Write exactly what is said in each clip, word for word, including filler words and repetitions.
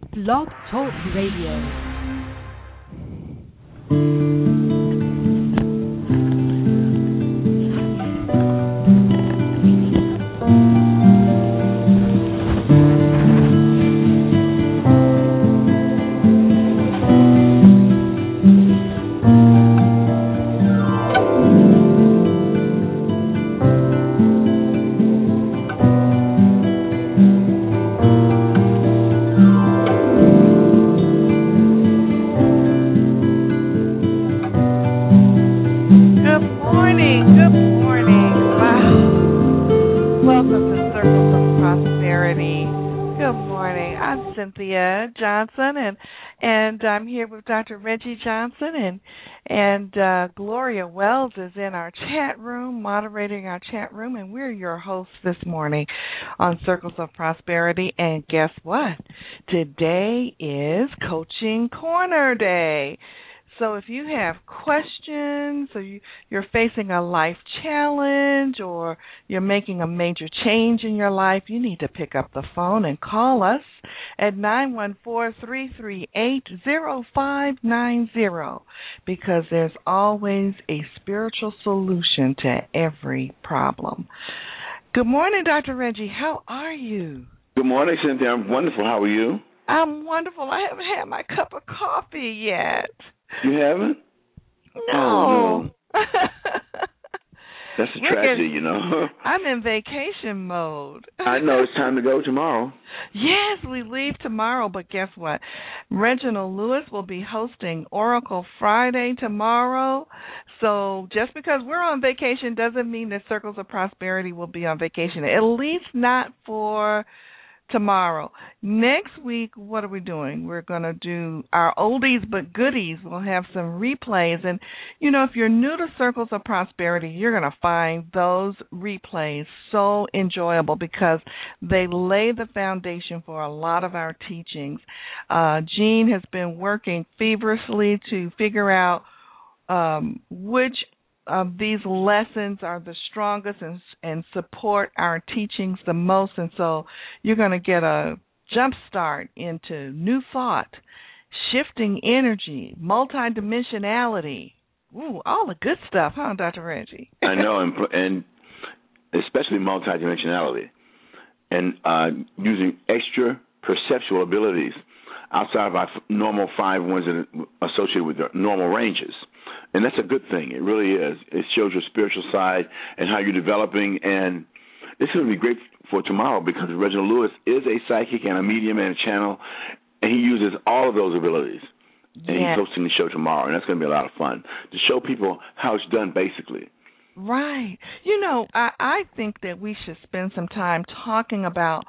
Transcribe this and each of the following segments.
Blog Talk Radio. Johnson, and and I'm here with Doctor Reggie Johnson, and and uh, Gloria Wells is in our chat room, moderating our chat room, and we're your hosts this morning on Circles of Prosperity. And guess what? Today is Coaching Corner Day. So if you have questions, or you, you're facing a life challenge, or you're making a major change in your life, you need to pick up the phone and call us at nine one four, three three eight, zero five nine zero, because there's always a spiritual solution to every problem. Good morning, Doctor Reggie. How are you? Good morning, Cynthia. I'm wonderful. How are you? I'm wonderful. I haven't had my cup of coffee yet. You haven't? No. Oh, no. That's a tragedy, getting, you know. I'm in vacation mode. I know. It's time to go tomorrow. Yes, we leave tomorrow, but guess what? Reginald Lewis will be hosting Oracle Friday tomorrow. So just because we're on vacation doesn't mean that Circles of Prosperity will be on vacation, at least not for tomorrow. Next week, what are we doing? We're going to do our oldies but goodies. We'll have some replays. And, you know, if you're new to Circles of Prosperity, you're going to find those replays so enjoyable because they lay the foundation for a lot of our teachings. Uh, Jean has been working feverishly to figure out um, which of these lessons are the strongest and, and support our teachings the most. And so you're going to get a jump start into new thought, shifting energy, multidimensionality. Ooh, all the good stuff, huh, Doctor Reggie? I know, and, and especially multidimensionality and uh, using extra perceptual abilities outside of our normal five ones that are associated with the normal ranges. And that's a good thing. It really is. It shows your spiritual side and how you're developing. And this is going to be great for tomorrow because Reginald Lewis is a psychic and a medium and a channel, and he uses all of those abilities. And yes. He's hosting the show tomorrow, and that's going to be a lot of fun to show people how it's done basically. Right. You know, I, I think that we should spend some time talking about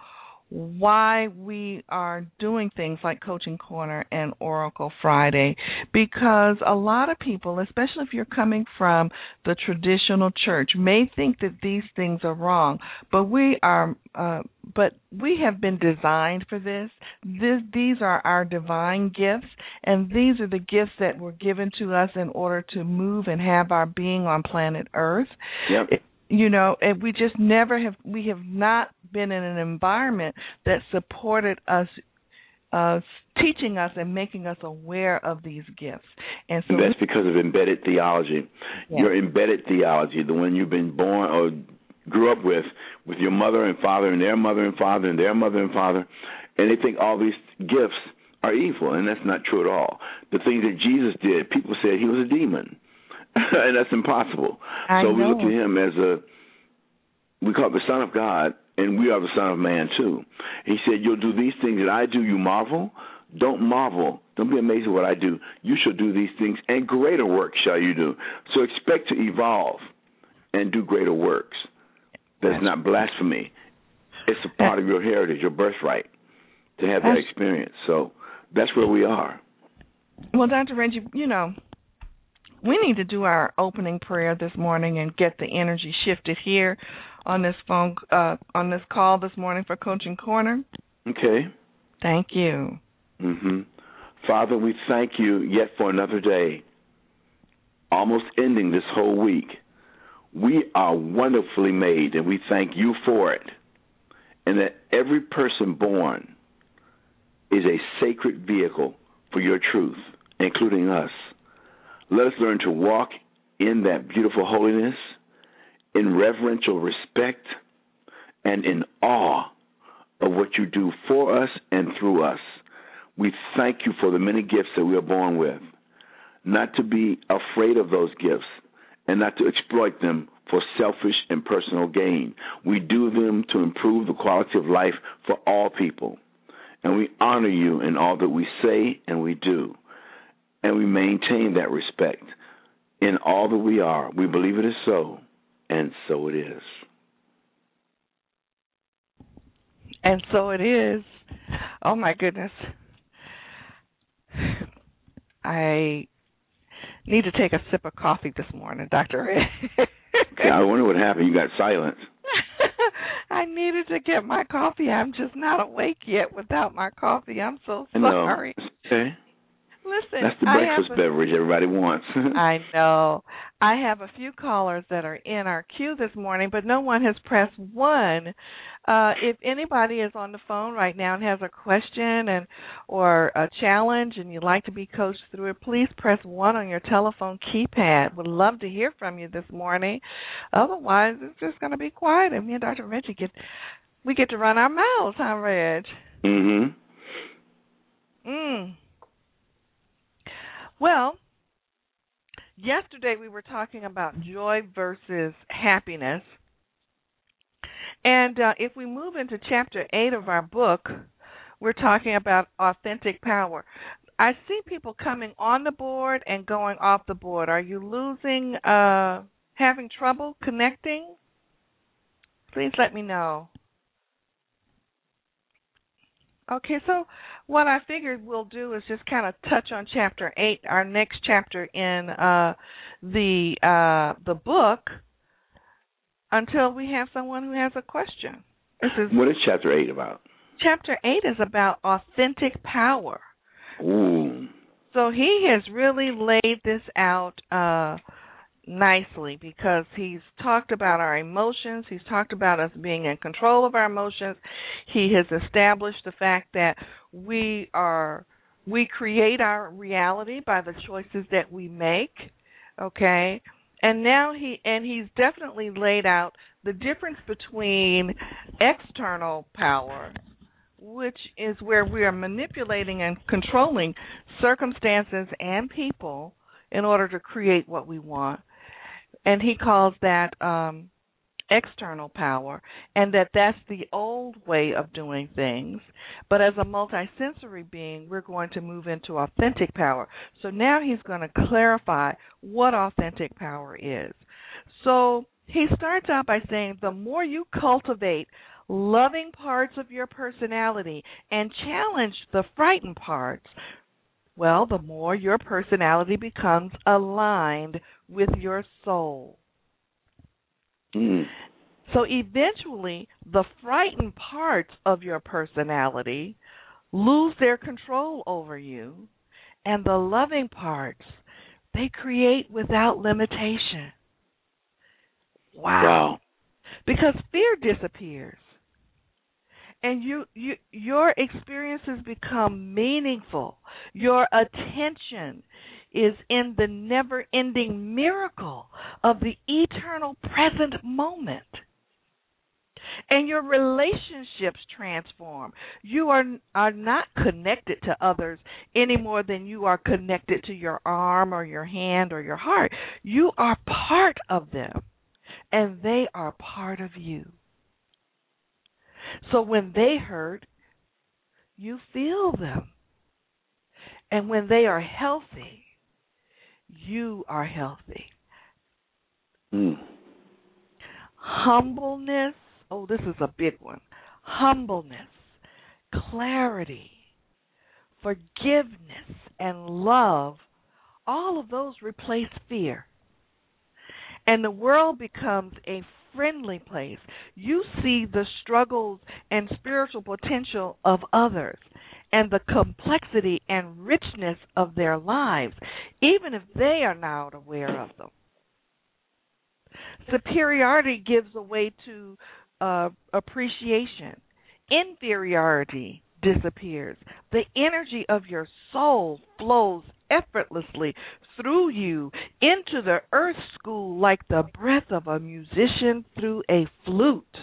why we are doing things like Coaching Corner and Oracle Friday, because a lot of people, especially if you're coming from the traditional church, may think that these things are wrong, but we are, uh, but we have been designed for this. this. These are our divine gifts, and these are the gifts that were given to us in order to move and have our being on planet Earth. Yep. It, You know, and we just never have, we have not been in an environment that supported us, uh, teaching us and making us aware of these gifts. And so and that's because of embedded theology. Yeah. Your embedded theology, the one you've been born or grew up with, with your mother and father and their mother and father and their mother and father, and they think all these gifts are evil, and that's not true at all. The things that Jesus did, people said he was a demon. And that's impossible. I so know. we look at him as a, we call it the Son of God, and we are the Son of Man too. He said, you'll do these things that I do, you marvel. Don't marvel. Don't be amazed at what I do. You shall do these things, and greater works shall you do. So expect to evolve and do greater works. That's, that's not blasphemy. It's a part of your heritage, your birthright, to have that experience. So that's where we are. Well, Doctor Reggie, you know, we need to do our opening prayer this morning and get the energy shifted here on this phone, uh, on this call this morning for Coaching Corner. Okay. Thank you. Mm-hmm. Father, we thank you yet for another day, almost ending this whole week. We are wonderfully made, and we thank you for it. And that every person born is a sacred vehicle for your truth, including us. Let us learn to walk in that beautiful holiness, in reverential respect, and in awe of what you do for us and through us. We thank you for the many gifts that we are born with, not to be afraid of those gifts and not to exploit them for selfish and personal gain. We do them to improve the quality of life for all people. And we honor you in all that we say and we do. And we maintain that respect in all that we are. We believe it is so, and so it is. And so it is. Oh, my goodness. I need to take a sip of coffee this morning, Doctor Red. Yeah, I wonder what happened. You got silent. I needed to get my coffee. I'm just not awake yet without my coffee. I'm so sorry. Okay. Listen, that's the breakfast a, beverage everybody wants. I know. I have a few callers that are in our queue this morning, but no one has pressed one. Uh, if anybody is on the phone right now and has a question and or a challenge and you'd like to be coached through it, please press one on your telephone keypad. Would love to hear from you this morning. Otherwise, it's just going to be quiet, and me and Doctor Reggie get we get to run our mouths, huh, Reg? Mm-hmm. Mm. Well, yesterday we were talking about joy versus happiness. And uh, if we move into chapter eight of our book, we're talking about authentic power. I see people coming on the board and going off the board. Are you losing, uh, having trouble connecting? Please let me know. Okay, so what I figured we'll do is just kind of touch on chapter eight, our next chapter in uh, the uh, the book, until we have someone who has a question. This is, what is chapter eight about? Chapter eight is about authentic power. Ooh. So he has really laid this out uh, nicely, because he's talked about our emotions. He's talked about us being in control of our emotions. He has established the fact that we are we create our reality by the choices that we make. Okay, and now he and he's definitely laid out the difference between external power, which is where we are manipulating and controlling circumstances and people in order to create what we want. And he calls that um, external power, and that that's the old way of doing things. But as a multisensory being, we're going to move into authentic power. So now he's going to clarify what authentic power is. So he starts out by saying the more you cultivate loving parts of your personality and challenge the frightened parts, well, the more your personality becomes aligned with your soul. Mm. So eventually, the frightened parts of your personality lose their control over you, and the loving parts, they create without limitation. Wow. Wow. Because fear disappears. And you, you, your experiences become meaningful. Your attention is in the never-ending miracle of the eternal present moment. And your relationships transform. You are, are not connected to others any more than you are connected to your arm or your hand or your heart. You are part of them, and they are part of you. So when they hurt, you feel them. And when they are healthy, you are healthy. Mm. Humbleness, oh, this is a big one. Humbleness, clarity, forgiveness, and love, all of those replace fear. And the world becomes a friendly place. You see the struggles and spiritual potential of others and the complexity and richness of their lives, even if they are not aware of them. Superiority gives way to uh, appreciation. Inferiority disappears. The energy of your soul flows effortlessly through you into the earth school like the breath of a musician through a flute.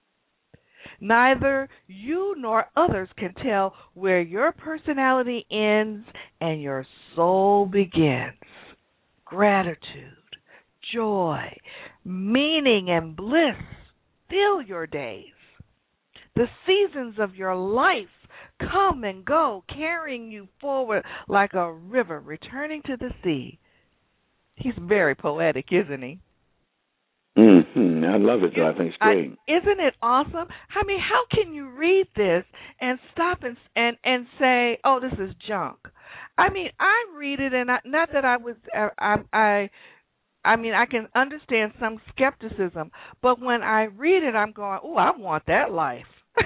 Neither you nor others can tell where your personality ends and your soul begins. Gratitude, joy, meaning, and bliss fill your days. The seasons of your life come and go, carrying you forward like a river returning to the sea. He's very poetic, isn't he? Mm-hmm. I love it, though. I think it's great. I, isn't it awesome? I mean, how can you read this and stop and and, and say, "Oh, this is junk"? I mean, I read it, and I, not that I was, I, I, I mean, I can understand some skepticism, but when I read it, I'm going, "Oh, I want that life."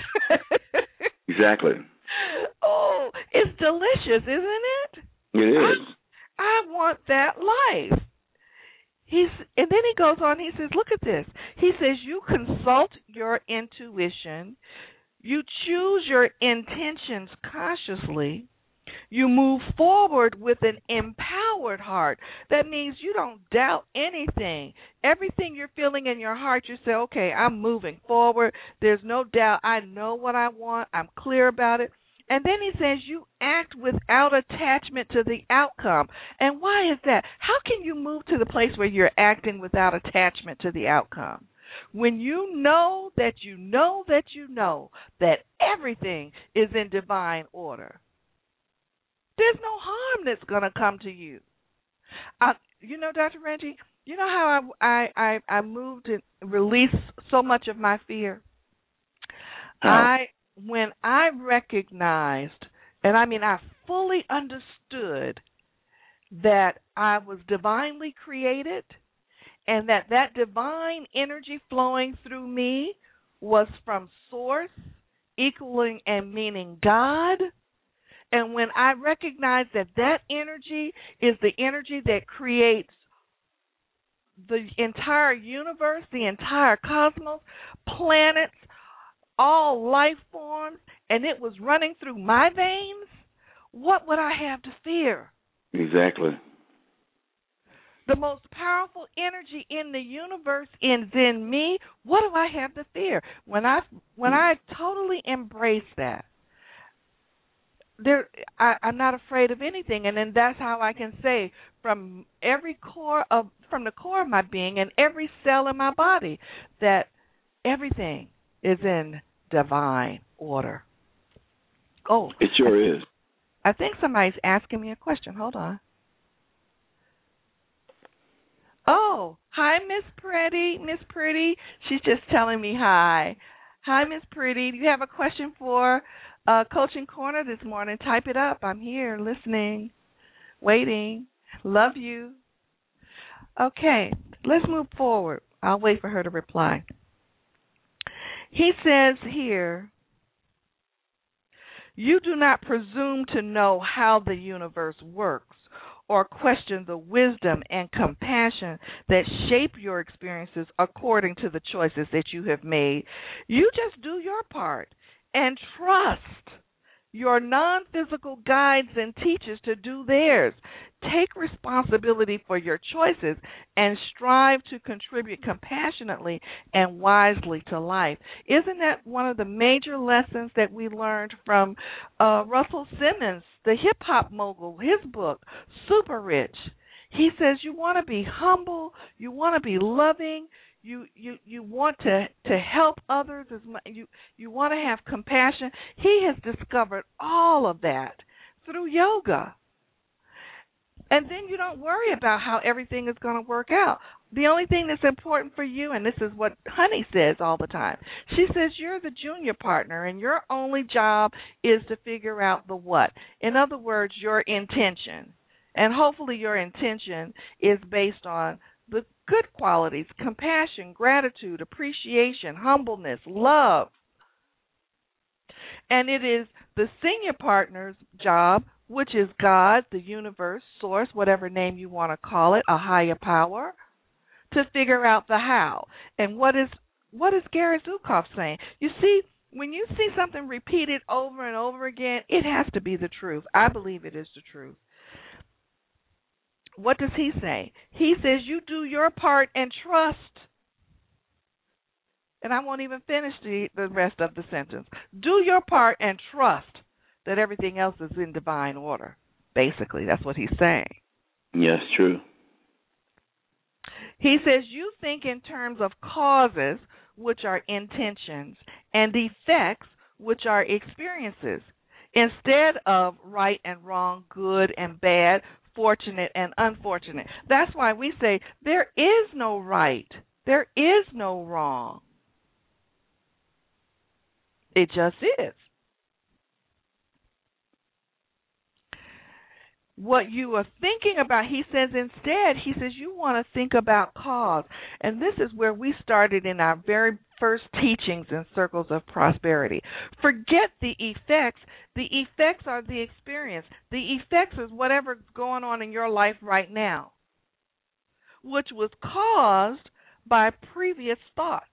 Exactly. Oh, it's delicious, isn't it? It is. I, I want that life. He's, and then he goes on, he says, look at this. He says, you consult your intuition, you choose your intentions consciously, you move forward with an empowered heart. That means you don't doubt anything. Everything you're feeling in your heart, you say, okay, I'm moving forward. There's no doubt. I know what I want. I'm clear about it. And then he says you act without attachment to the outcome. And why is that? How can you move to the place where you're acting without attachment to the outcome? When you know that you know that you know that everything is in divine order, there's no harm that's going to come to you. Uh, you know, Doctor Reggie, you know how I I, I, I moved and released so much of my fear? How? I When I recognized, and I mean I fully understood that I was divinely created and that that divine energy flowing through me was from Source, equaling and meaning God. And when I recognized that that energy is the energy that creates the entire universe, the entire cosmos, planets, all life forms, and it was running through my veins, what would I have to fear? Exactly. The most powerful energy in the universe is in me. What do I have to fear? When I when I totally embrace that, there I, I'm not afraid of anything, and then that's how I can say from every core of from the core of my being and every cell in my body that everything is in divine order. Oh, it sure I, is. I think somebody's asking me a question. Hold on. Oh, hi, Miss Pretty. Miss Pretty. She's just telling me hi. Hi, Miss Pretty. Do you have a question for uh, Coaching Corner this morning? Type it up. I'm here listening, waiting. Love you. Okay, let's move forward. I'll wait for her to reply. He says here, you do not presume to know how the universe works or question the wisdom and compassion that shape your experiences according to the choices that you have made. You just do your part and trust your non-physical guides and teachers to do theirs. Take responsibility for your choices and strive to contribute compassionately and wisely to life. Isn't that one of the major lessons that we learned from uh, Russell Simmons, the hip-hop mogul, his book, Super Rich? He says you want to be humble, you want to be loving, You you you want to, to help others, as much, you you want to have compassion. He has discovered all of that through yoga. And then you don't worry about how everything is going to work out. The only thing that's important for you, and this is what Honey says all the time, she says you're the junior partner and your only job is to figure out the what. In other words, your intention. And hopefully your intention is based on the good qualities, compassion, gratitude, appreciation, humbleness, love. And it is the senior partner's job, which is God, the universe, source, whatever name you want to call it, a higher power, to figure out the how. And what is what is Gary Zukav saying? You see, when you see something repeated over and over again, it has to be the truth. I believe it is the truth. What does he say? He says you do your part and trust. And I won't even finish the, the rest of the sentence. Do your part and trust that everything else is in divine order. Basically, that's what he's saying. Yes, true. He says you think in terms of causes, which are intentions, and effects, which are experiences, instead of right and wrong, good and bad, fortunate and unfortunate. That's why we say there is no right. There is no wrong. It just is. What you are thinking about, he says instead, he says you want to think about cause. And this is where we started in our very first teachings in Circles of Prosperity. Forget the effects. The effects are the experience. The effects is whatever's going on in your life right now, which was caused by previous thoughts.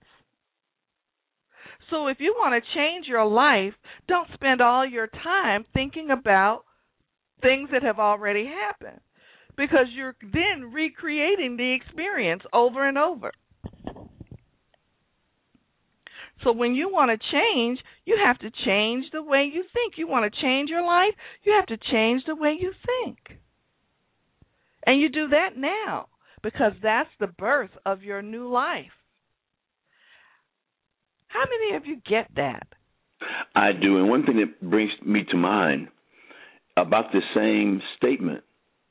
So if you want to change your life, don't spend all your time thinking about things that have already happened, because you're then recreating the experience over and over. So when you want to change, you have to change the way you think. You want to change your life, you have to change the way you think. And you do that now, because that's the birth of your new life. How many of you get that? I do. And one thing that brings me to mind about the same statement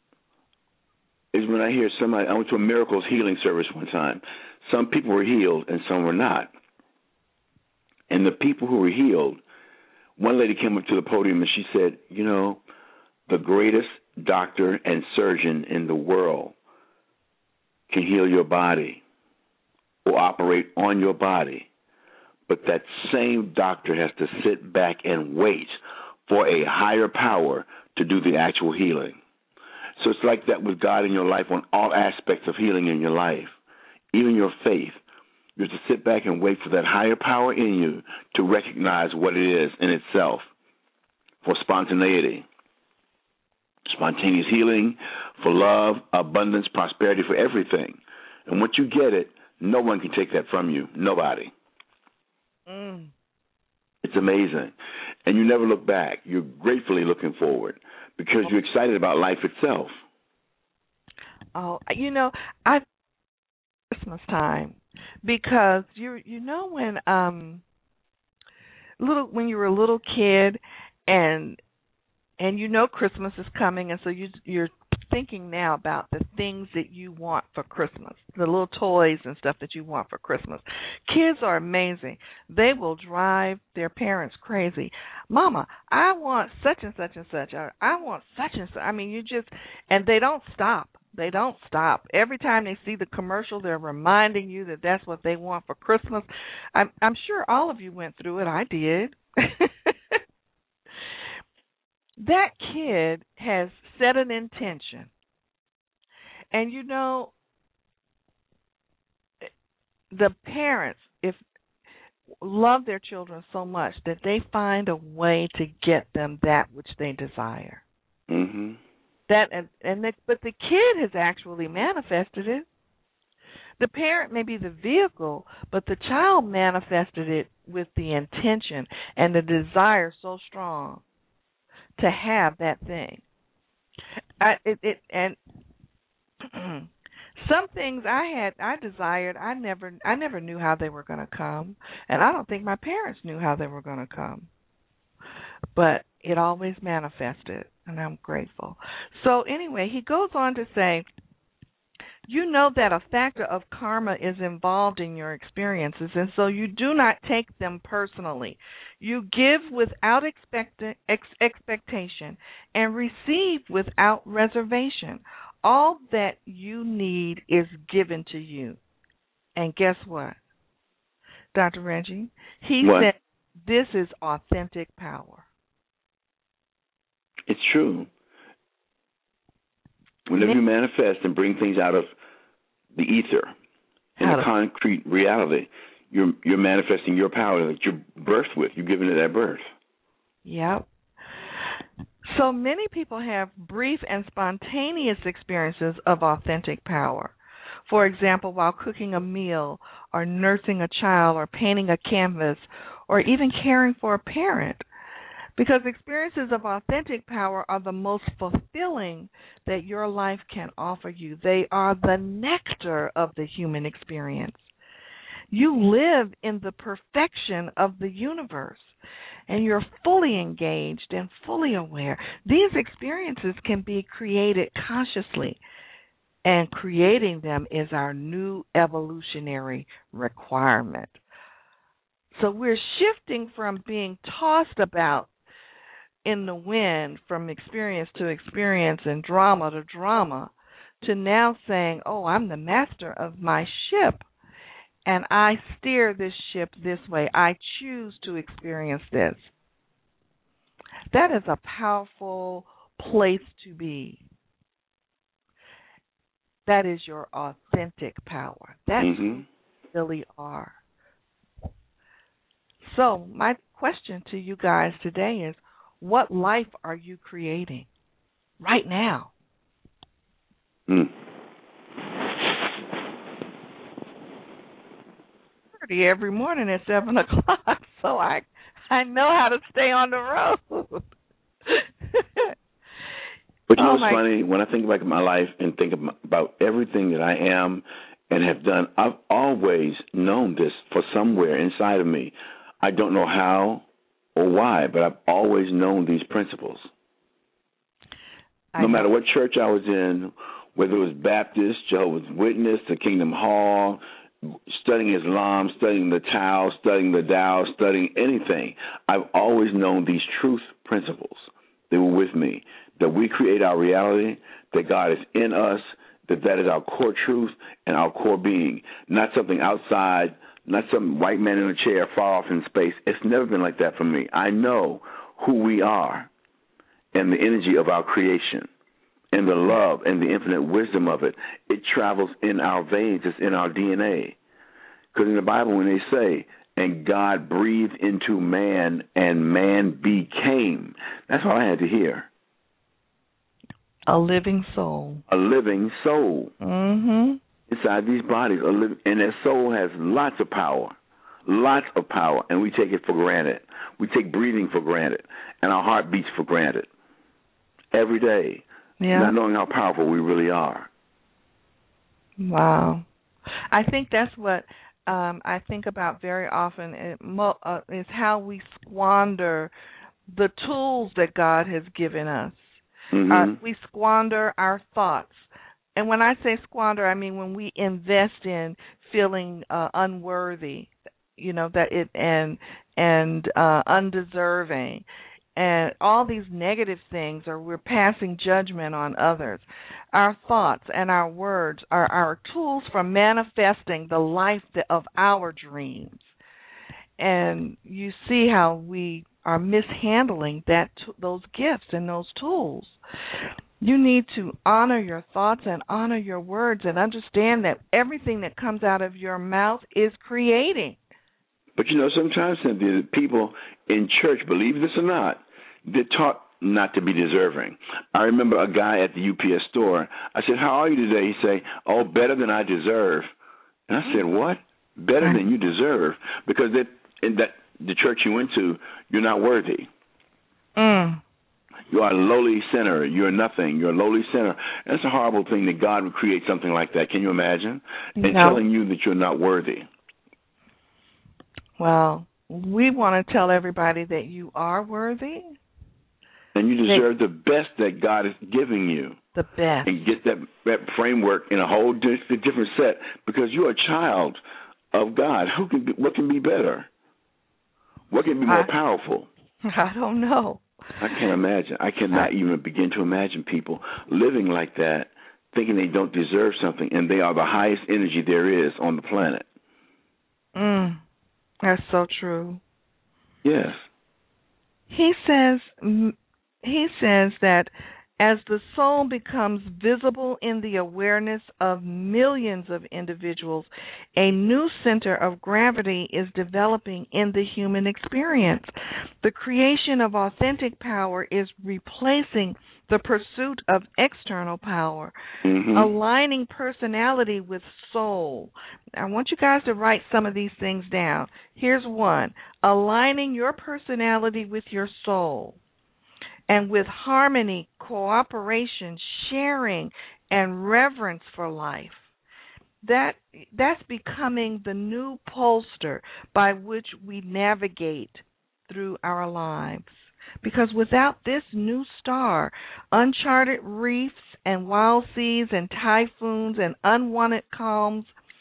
is when I hear somebody, I went to a miracles healing service one time. Some people were healed and some were not. And the people who were healed, one lady came up to the podium and she said, you know, the greatest doctor and surgeon in the world can heal your body or operate on your body. But that same doctor has to sit back and wait for a higher power to do the actual healing. So it's like that with God in your life on all aspects of healing in your life, even your faith. You have to sit back and wait for that higher power in you to recognize what it is in itself, for spontaneity, spontaneous healing, for love, abundance, prosperity, for everything. And once you get it, no one can take that from you. Nobody. Mm. It's amazing. And you never look back. You're gratefully looking forward because you're excited about life itself. Oh, you know, I Christmas time, because you you know when um little when you were a little kid and and you know Christmas is coming, and so you you're thinking now about the things that you want for Christmas, the little toys and stuff that you want for Christmas. Kids are amazing. They will drive their parents crazy. Mama, I want such and such and such, or I want such and such. I mean, you just, and they don't stop. They don't stop. Every time they see the commercial, they're reminding you that that's what they want for Christmas. I'm, I'm sure all of you went through it. I did. That kid has set an intention. And, you know, the parents, if love their children so much that they find a way to get them that which they desire. Mm-hmm. That and, and the, but the kid has actually manifested it. The parent may be the vehicle, but the child manifested it with the intention and the desire so strong to have that thing. I, it, it and some things I had, I desired, I never, I never knew how they were going to come, and I don't think my parents knew how they were going to come. But it always manifested, and I'm grateful. So anyway, he goes on to say, you know that a factor of karma is involved in your experiences, and so you do not take them personally. You give without expect- ex- expectation and receive without reservation. All that you need is given to you. And guess what, Doctor Reggie? He what? said this is authentic power. It's true. Whenever you manifest and bring things out of the ether in a concrete reality, you're you're manifesting your power that you're birthed with. You're given it at birth. Yep. So many people have brief and spontaneous experiences of authentic power. For example, while cooking a meal or nursing a child or painting a canvas or even caring for a parent. Because experiences of authentic power are the most fulfilling that your life can offer you. They are the nectar of the human experience. You live in the perfection of the universe, and you're fully engaged and fully aware. These experiences can be created consciously, and creating them is our new evolutionary requirement. So we're shifting from being tossed about in the wind from experience to experience and drama to drama to now saying, oh, I'm the master of my ship, and I steer this ship this way. I choose to experience this. That is a powerful place to be. That is your authentic power. That's mm-hmm. who you really are. So my question to you guys today is, what life are you creating right now? Mm. Every morning at seven o'clock, so I I know how to stay on the road. But you know oh what's my. funny? When I think about my life and think about everything that I am and have done, I've always known this for somewhere inside of me. I don't know how or why, but I've always known these principles. I no know. matter what church I was in, whether it was Baptist, Jehovah's Witness, the Kingdom Hall, studying Islam, studying the Tao, studying the Tao, studying anything, I've always known these truth principles. They were with me, that we create our reality, that God is in us, that that is our core truth and our core being, not something outside, not some white man in a chair far off in space. It's never been like that for me. I know who we are and the energy of our creation and the love and the infinite wisdom of it. It travels in our veins. It's in our D N A. Because in the Bible, when they say, and God breathed into man and man became, that's all I had to hear. A living soul. A living soul. Mm-hmm. Inside these bodies, a living, and that soul has lots of power, lots of power, and we take it for granted. We take breathing for granted, and our heart beats for granted every day, yeah. not knowing how powerful we really are. Wow. I think that's what um, I think about very often it mo- uh, is how we squander the tools that God has given us. Mm-hmm. Uh, we squander our thoughts. And when I say squander, I mean when we invest in feeling uh, unworthy, you know, that it and and uh, undeserving, and all these negative things, or we're passing judgment on others. Our thoughts and our words are our tools for manifesting the life of our dreams. And you see how we are mishandling that those gifts and those tools. You need to honor your thoughts and honor your words and understand that everything that comes out of your mouth is creating. But, you know, sometimes, Cynthia, people in church, believe this or not, they're taught not to be deserving. I remember a guy at the U P S store. I said, how are you today? He said, oh, better than I deserve. And I said, what? Better than you deserve? Because that, in that the church you went to, you're not worthy. Mm. You are a lowly sinner. You're nothing. You're a lowly sinner. And it's a horrible thing that God would create something like that. Can you imagine? And no. telling you that you're not worthy. Well, we want to tell everybody that you are worthy. And you deserve the best that God is giving you. The best. And get that, that framework in a whole different set, because you're a child of God. Who can be, what can be better? What can be more I, powerful? I don't know. I can't imagine. I cannot even begin to imagine people living like that, thinking they don't deserve something, and they are the highest energy there is on the planet. Mm, that's so true. Yes. He says he says that As the soul becomes visible in the awareness of millions of individuals, a new center of gravity is developing in the human experience. The creation of authentic power is replacing the pursuit of external power, Mm-hmm. aligning personality with soul. I want you guys to write some of these things down. Here's one: aligning your personality with your soul, and with harmony, cooperation, sharing, and reverence for life. That that's becoming the new pollster by which we navigate through our lives. Because without this new star, uncharted reefs and wild seas and typhoons and unwanted calms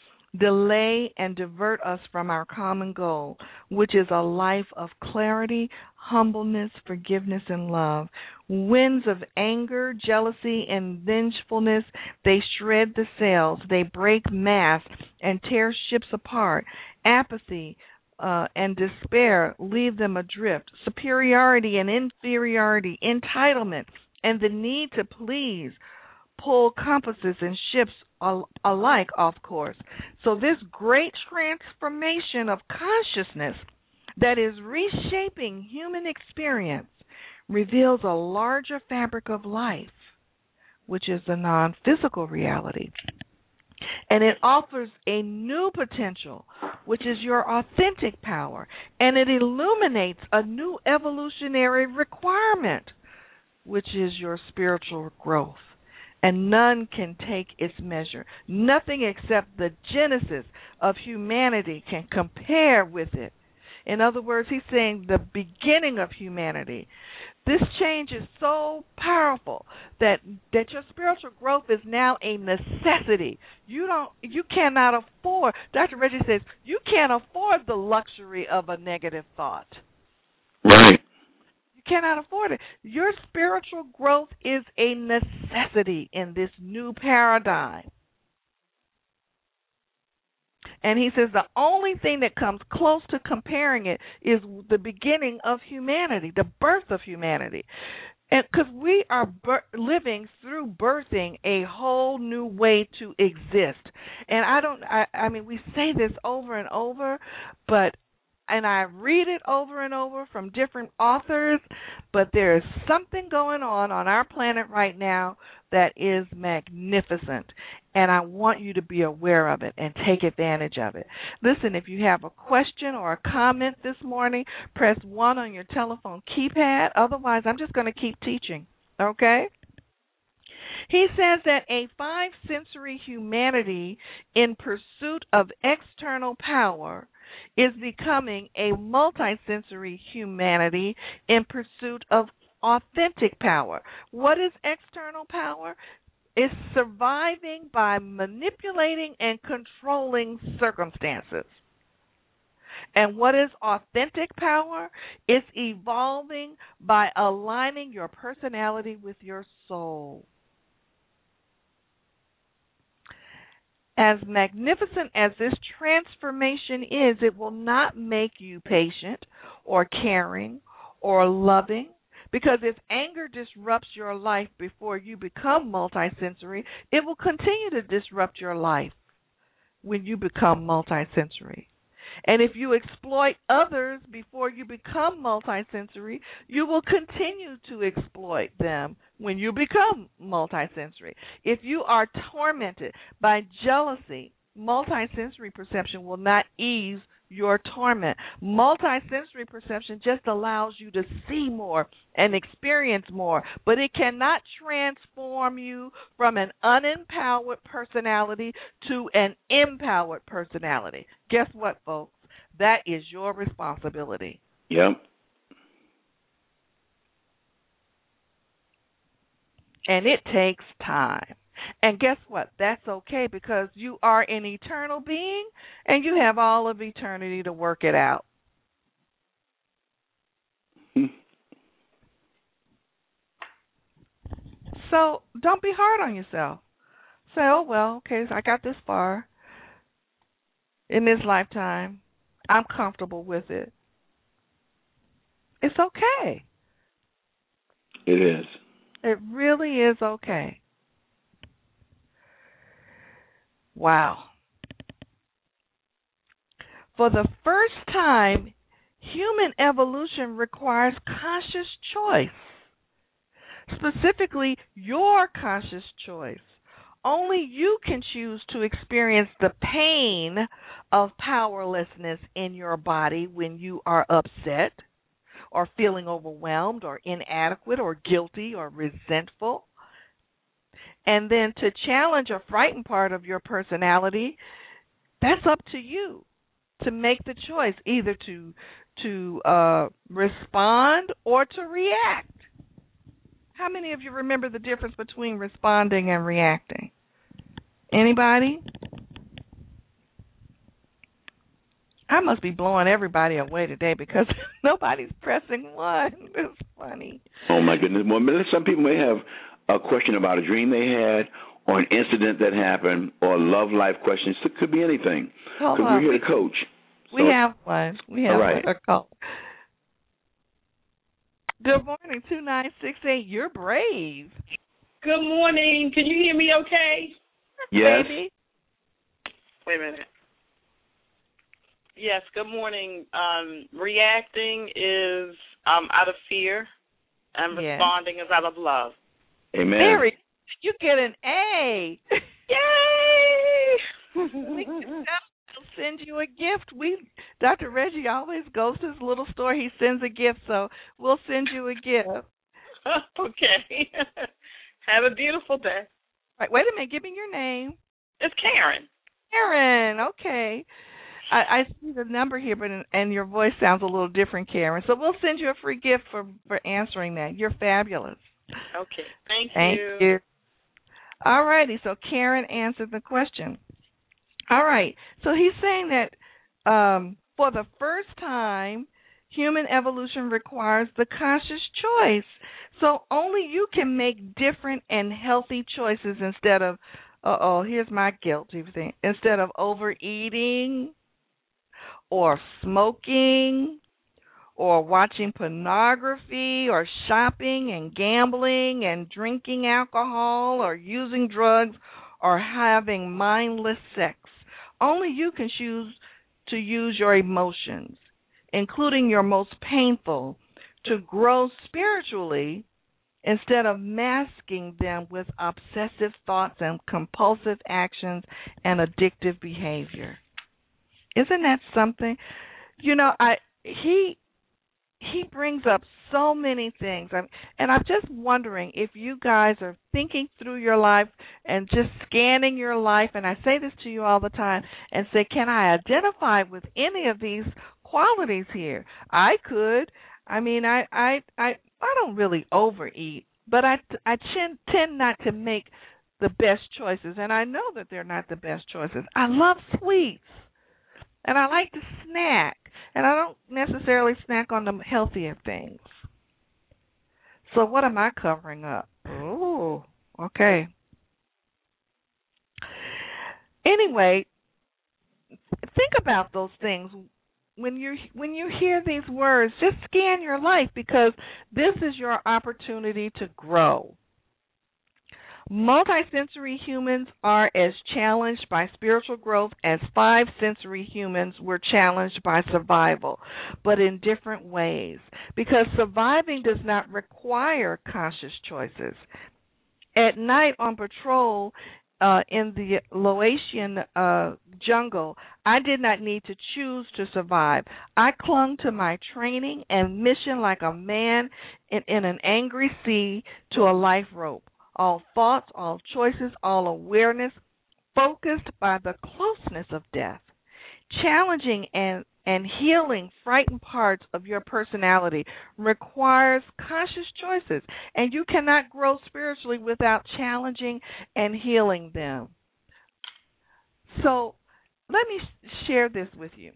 delay and divert us from our common goal, which is a life of clarity, humbleness, forgiveness, and love. Winds of anger, jealousy, and vengefulness, they shred the sails, they break masts and tear ships apart. Apathy uh, and despair leave them adrift. Superiority and inferiority, entitlement, and the need to please pull compasses and ships al- alike off course. So this great transformation of consciousness that is reshaping human experience reveals a larger fabric of life, which is the non-physical reality. And it offers a new potential, which is your authentic power. And it illuminates a new evolutionary requirement, which is your spiritual growth. And none can take its measure. Nothing except the genesis of humanity can compare with it. In other words, he's saying the beginning of humanity. This change is so powerful that that your spiritual growth is now a necessity. You don't, you cannot afford. Doctor Reggie says you can't afford the luxury of a negative thought. Right. You cannot afford it. Your spiritual growth is a necessity in this new paradigm. And he says the only thing that comes close to comparing it is the beginning of humanity, the birth of humanity. And because we are bir- living through birthing a whole new way to exist. And I don't, I, I mean, we say this over and over, but, and I read it over and over from different authors, but there is something going on on our planet right now that is magnificent. And I want you to be aware of it and take advantage of it. Listen, if you have a question or a comment this morning, press one on your telephone keypad. Otherwise, I'm just going to keep teaching, okay? He says that a five-sensory humanity in pursuit of external power is becoming a multisensory humanity in pursuit of authentic power. What is external power? It's surviving by manipulating and controlling circumstances. And what is authentic power? It's evolving by aligning your personality with your soul. As magnificent as this transformation is, it will not make you patient or caring or loving. Because if anger disrupts your life before you become multisensory, it will continue to disrupt your life when you become multisensory. And if you exploit others before you become multisensory, you will continue to exploit them when you become multisensory. If you are tormented by jealousy, multisensory perception will not ease your torment. Multisensory perception just allows you to see more and experience more, but it cannot transform you from an unempowered personality to an empowered personality. Guess what, folks? That is your responsibility. Yep. And it takes time. And guess what? That's okay because you are an eternal being and you have all of eternity to work it out. Hmm. So don't be hard on yourself. Say, oh, well, okay, so I got this far in this lifetime. I'm comfortable with it. It's okay. It is. It really is okay. Wow. For the first time, human evolution requires conscious choice. Specifically, your conscious choice. Only you can choose to experience the pain of powerlessness in your body when you are upset or feeling overwhelmed or inadequate or guilty or resentful. And then to challenge or frighten part of your personality, that's up to you to make the choice, either to to uh, respond or to react. How many of you remember the difference between responding and reacting? Anybody? I must be blowing everybody away today because nobody's pressing one. It's funny. Oh, my goodness. Well, some people may have a question about a dream they had or an incident that happened or love life questions. It could be anything. Because we're here to coach. We so, have one. We have right. a call. Good morning, two nine six eight. You're brave. Good morning. Can you hear me okay? Yes. Baby. Wait a minute. Yes, good morning. Um, reacting is um, out of fear, and yes. responding is out of love. Amen. Mary, you get an A. Yay! We I'll send you a gift. We Doctor Reggie always goes to his little store. He sends a gift, so we'll send you a gift. Okay. Have a beautiful day. Right, wait a minute. Give me your name. It's Karen. Karen, okay. I, I see the number here, but and your voice sounds a little different, Karen. So we'll send you a free gift for, for answering that. You're fabulous. Okay, thank, thank you. you. All righty, so Karen answered the question. All right, so he's saying that um, for the first time, human evolution requires the conscious choice. So only you can make different and healthy choices instead of, uh-oh, here's my guilty thing, instead of overeating or smoking or watching pornography or shopping and gambling and drinking alcohol or using drugs or having mindless sex. Only you can choose to use your emotions, including your most painful, to grow spiritually instead of masking them with obsessive thoughts and compulsive actions and addictive behavior. Isn't that something? You know, I he he brings up so many things. I'm, and I'm just wondering if you guys are thinking through your life and just scanning your life, and I say this to you all the time, and say, can I identify with any of these qualities here? I could. I mean, I I I, I don't really overeat, but I, I tend, tend not to make the best choices, and I know that they're not the best choices. I love sweets, and I like to snack. And I don't necessarily snack on the healthier things. So what am I covering up? Oh, okay. Anyway, think about those things. When you when you hear these words, just scan your life because this is your opportunity to grow. Multisensory humans are as challenged by spiritual growth as five-sensory humans were challenged by survival, but in different ways, because surviving does not require conscious choices. At night on patrol uh, in the Laotian uh, jungle, I did not need to choose to survive. I clung to my training and mission like a man in, in an angry sea to a life rope. All thoughts, all choices, all awareness, focused by the closeness of death. Challenging and, and healing frightened parts of your personality requires conscious choices, and you cannot grow spiritually without challenging and healing them. So let me share this with you.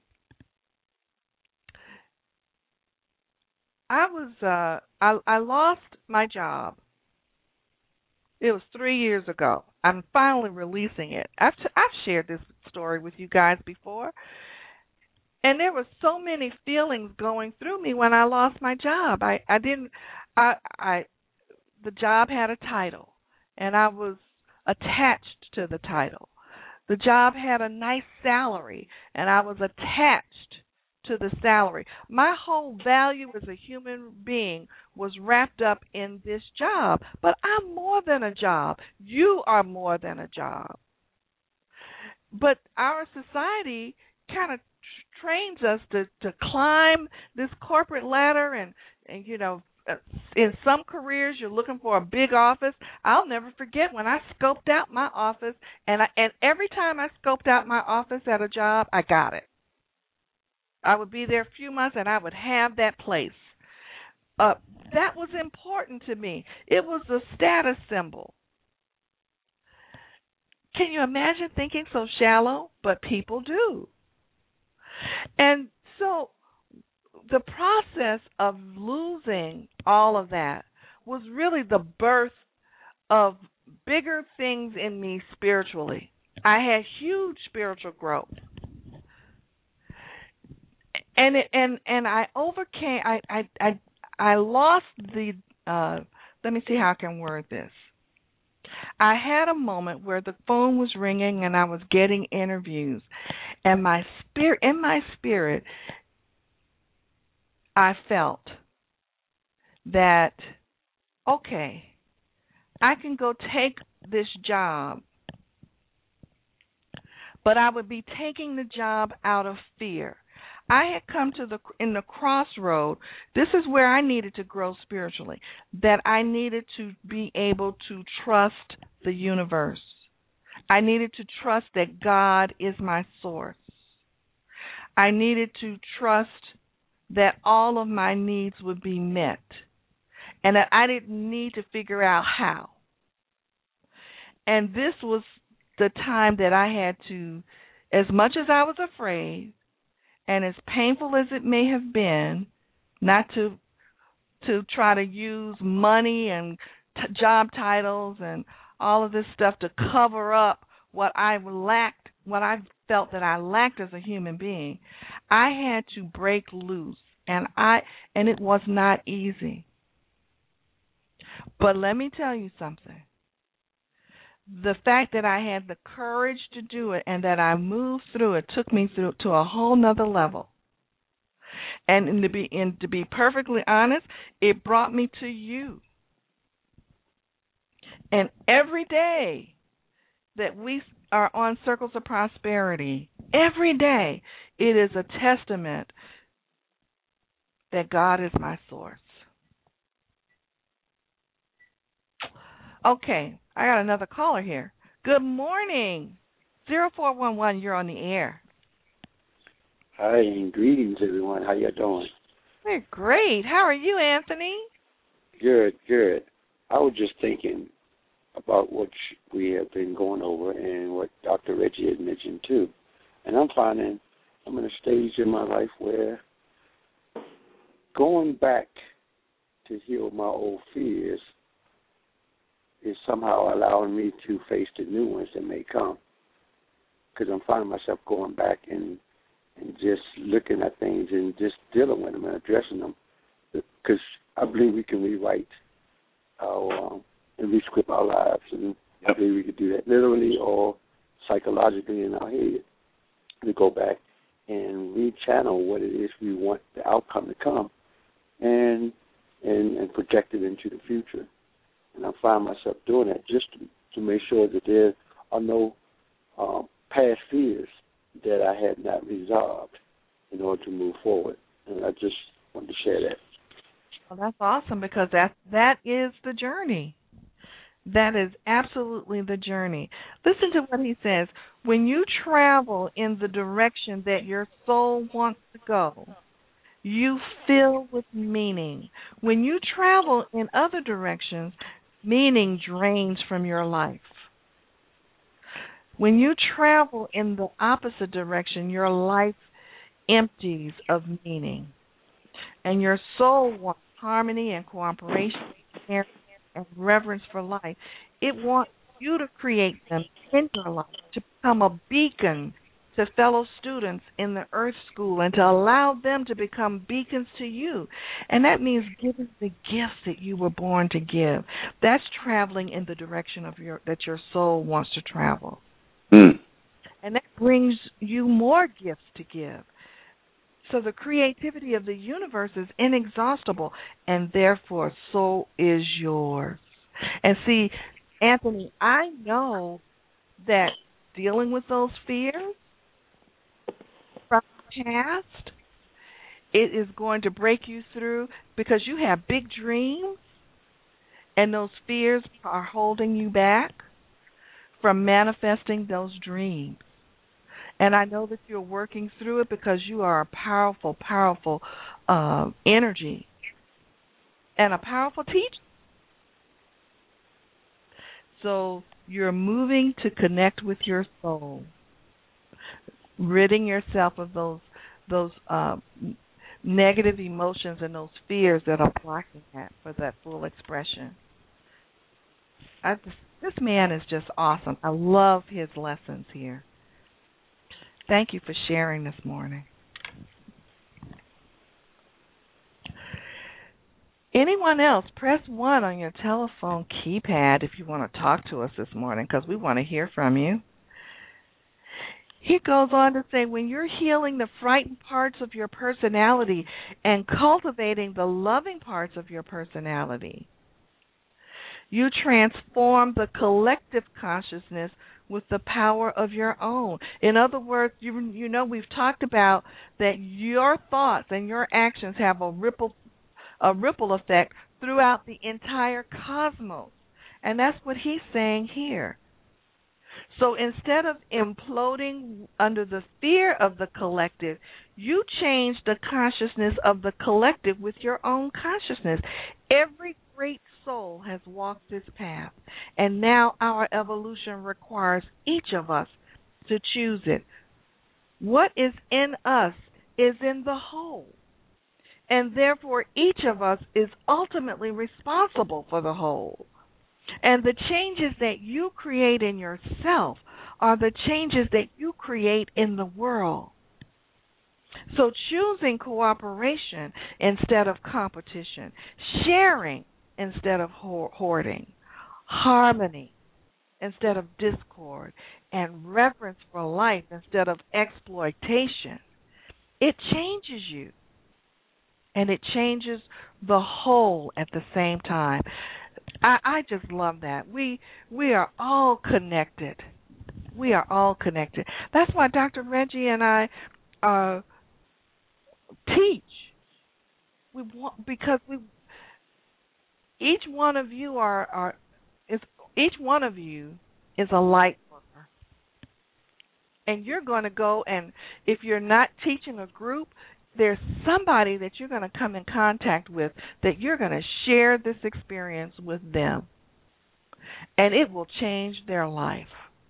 I was uh, I, I lost my job. It was three years ago. I'm finally releasing it. I've, I've shared this story with you guys before. And there were so many feelings going through me when I lost my job. I, I didn't, I, I, the job had a title, and I was attached to the title. The job had a nice salary, and I was attached to the salary. My whole value as a human being was wrapped up in this job. But I'm more than a job. You are more than a job. But our society kind of trains us to, to climb this corporate ladder, and, and, you know, in some careers you're looking for a big office. I'll never forget when I scoped out my office, and I, and every time I scoped out my office at a job, I got it. I would be there a few months, and I would have that place. Uh, that was important to me. It was a status symbol. Can you imagine thinking so shallow? But people do. And so the process of losing all of that was really the birth of bigger things in me spiritually. I had huge spiritual growth. And it, and and I overcame. I I I, I lost the. Uh, let me see how I can word this. I had a moment where the phone was ringing and I was getting interviews, and my spirit, in my spirit, I felt that, okay, I can go take this job, but I would be taking the job out of fear. I had come to the in the crossroad. This is where I needed to grow spiritually, that I needed to be able to trust the universe. I needed to trust that God is my source. I needed to trust that all of my needs would be met, and that I didn't need to figure out how. And this was the time that I had to, as much as I was afraid, and as painful as it may have been, not to to try to use money and t- job titles and all of this stuff to cover up what I lacked, what I felt that I lacked as a human being, I had to break loose, and I and it was not easy. But let me tell you something. The fact that I had the courage to do it and that I moved through it took me through to a whole nother level. And to be and to be perfectly honest, it brought me to you. And every day that we are on Circles of Prosperity, every day it is a testament that God is my source. Okay, I got another caller here. Good morning. zero four one one, you're on the air. Hi, and greetings, everyone. How you doing? We're great. How are you, Anthony? Good, good. I was just thinking about what we have been going over and what Doctor Reggie had mentioned, too. And I'm finding I'm in a stage in my life where going back to heal my old fears is somehow allowing me to face the new ones that may come. Because I'm finding myself going back and and just looking at things and just dealing with them and addressing them. Because I believe we can rewrite our um, and rescript our lives, and yep. I believe we could do that literally or psychologically in our head. We go back and rechannel what it is we want the outcome to come, and and, and project it into the future. And I find myself doing that just to, to make sure that there are no um, past fears that I had not resolved in order to move forward. And I just wanted to share that. Well, that's awesome, because that that is the journey. That is absolutely the journey. Listen to what he says. When you travel in the direction that your soul wants to go, you fill with meaning. When you travel in other directions, meaning drains from your life. When you travel in the opposite direction, your life empties of meaning. And your soul wants harmony and cooperation and reverence for life. It wants you to create them in your life, to become a beacon to to fellow students in the Earth School and to allow them to become beacons to you. And that means giving the gifts that you were born to give. That's traveling in the direction of your that your soul wants to travel. Mm. And that brings you more gifts to give. So the creativity of the universe is inexhaustible, and therefore so is yours. And see, Anthony, I know that dealing with those fears from the past, it is going to break you through because you have big dreams, and those fears are holding you back from manifesting those dreams. And I know that you're working through it because you are a powerful, powerful uh, energy and a powerful teacher. So you're moving to connect with your soul, ridding yourself of those those uh, negative emotions and those fears that are blocking that for that full expression. I just, this man is just awesome. I love his lessons here. Thank you for sharing this morning. Anyone else, press one on your telephone keypad if you want to talk to us this morning, because we want to hear from you. He goes on to say, when you're healing the frightened parts of your personality and cultivating the loving parts of your personality, you transform the collective consciousness with the power of your own. In other words, you you know we've talked about that your thoughts and your actions have a ripple a ripple effect throughout the entire cosmos. And that's what he's saying here. So instead of imploding under the fear of the collective, you change the consciousness of the collective with your own consciousness. Every great soul has walked this path, and now our evolution requires each of us to choose it. What is in us is in the whole, and therefore each of us is ultimately responsible for the whole. And the changes that you create in yourself are the changes that you create in the world. So choosing cooperation instead of competition, sharing instead of hoarding, harmony instead of discord, and reverence for life instead of exploitation, it changes you. And it changes the whole at the same time. I, I just love that. We we are all connected. We are all connected. That's why Doctor Reggie and I uh, teach. We want because we each one of you are are is each one of you is a light worker, and you're going to go and if you're not teaching a group, there's somebody that you're going to come in contact with that you're going to share this experience with them, and it will change their life.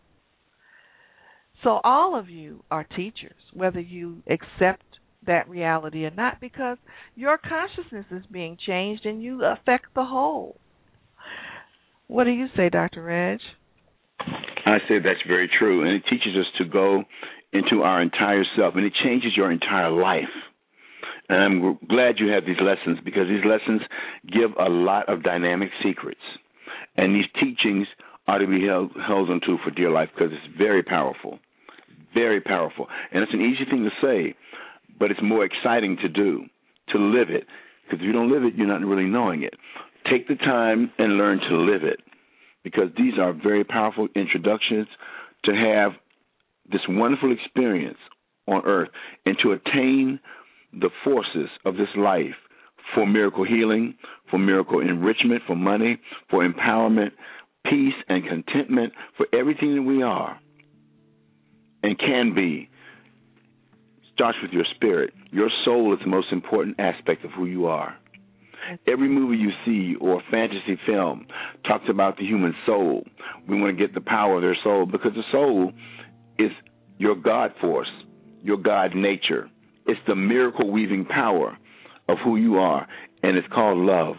So all of you are teachers, whether you accept that reality or not, because your consciousness is being changed and you affect the whole. What do you say, Doctor Reg? I say that's very true, and it teaches us to go into our entire self, and it changes your entire life. And I'm glad you have these lessons because these lessons give a lot of dynamic secrets. And these teachings are to be held, held onto for dear life because it's very powerful, very powerful. And it's an easy thing to say, but it's more exciting to do, to live it. Because if you don't live it, you're not really knowing it. Take the time and learn to live it because these are very powerful introductions to have this wonderful experience on earth and to attain the forces of this life for miracle healing, for miracle enrichment, for money, for empowerment, peace and contentment, for everything that we are and can be. Starts with your spirit. Your soul is the most important aspect of who you are. Every movie you see or fantasy film talks about the human soul. We want to get the power of their soul because the soul is your God force, your God nature. It's the miracle-weaving power of who you are, and it's called love.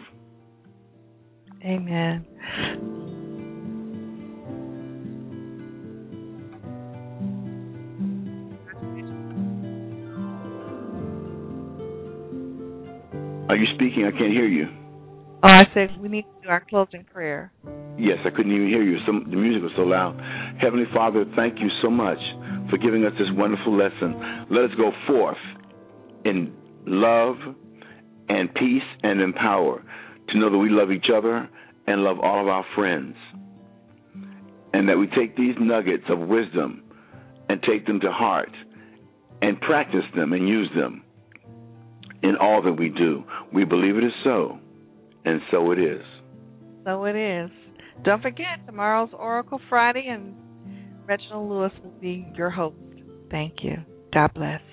Amen. Are you speaking? I can't hear you. Oh, I said we need to do our closing prayer. Yes, I couldn't even hear you. Some, the music was so loud. Heavenly Father, thank you so much for giving us this wonderful lesson. Let us go forth in love and peace and in power to know that we love each other and love all of our friends, and that we take these nuggets of wisdom and take them to heart and practice them and use them in all that we do. We believe it is so, and so it is. So it is. Don't forget, tomorrow's Oracle Friday, and Reginald Lewis will be your host. Thank you. God bless.